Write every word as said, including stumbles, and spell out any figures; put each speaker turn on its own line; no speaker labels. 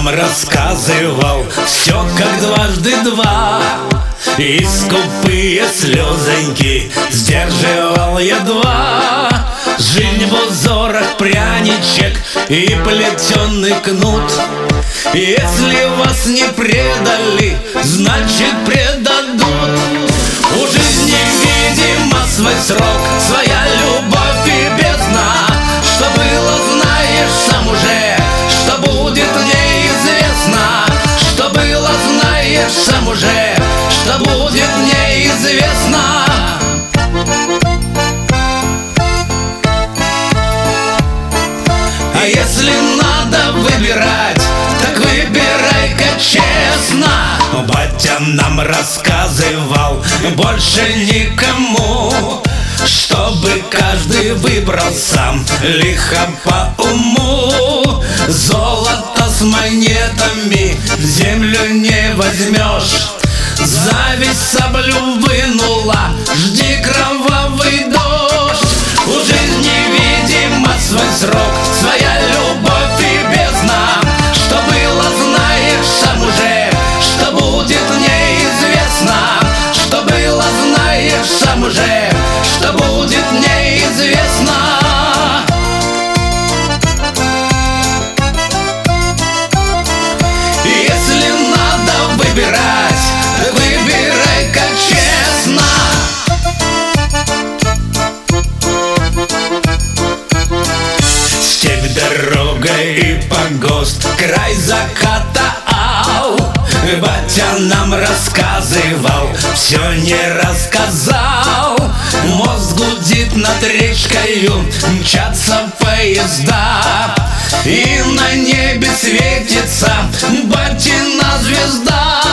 нам рассказывал все как дважды два, и скупые слезоньки сдерживал едва. Жизнь в узорах пряничек и плетеный кнут. Если вас не предали, значит предадут. У жизни, видимо, свой срок, своя любовь и бездна. Что было, знаешь сам уже, что будет неизвестно. Что было, знаешь сам уже, что будет неизвестно. А если надо выбирать, так выбирай-ка честно. Батя нам рассказывал, больше никому, чтобы каждый выбрал сам лихо по уму. Золото с монетами в землю не возьмешь. Зависть саблю вынула, жди кровавый дождь. У жизни, видимо, свой срок, своя любовь и бездна. Что было, знаешь сам уже, что будет неизвестно. Что было, знаешь сам уже, что будет неизвестно. Если надо выбирать, выбирай-ка честно. Степь, дорога и погост, край заката ау. Батя нам рассказывал, все не рассказал. Мост гудит над речкою, мчатся поезда, и на небе светится батина звезда.